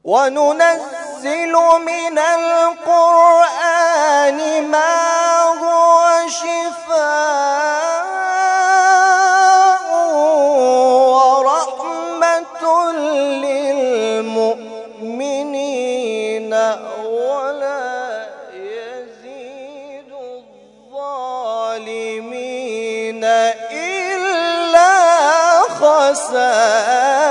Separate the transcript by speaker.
Speaker 1: وننزل من القرآن ما هو شفاء ورحمة للمؤمنين ولا يزيد الظالمين إلا خسارا.